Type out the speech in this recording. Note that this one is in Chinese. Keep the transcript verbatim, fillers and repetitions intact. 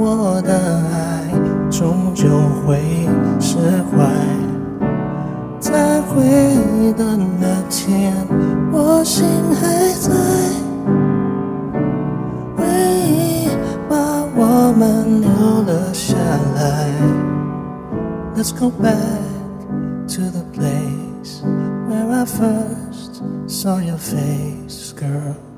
过的爱终究会释怀。在回忆的那天，我心还在，回忆把我们留了下来。Let's go back to the place where I first saw your face, girl.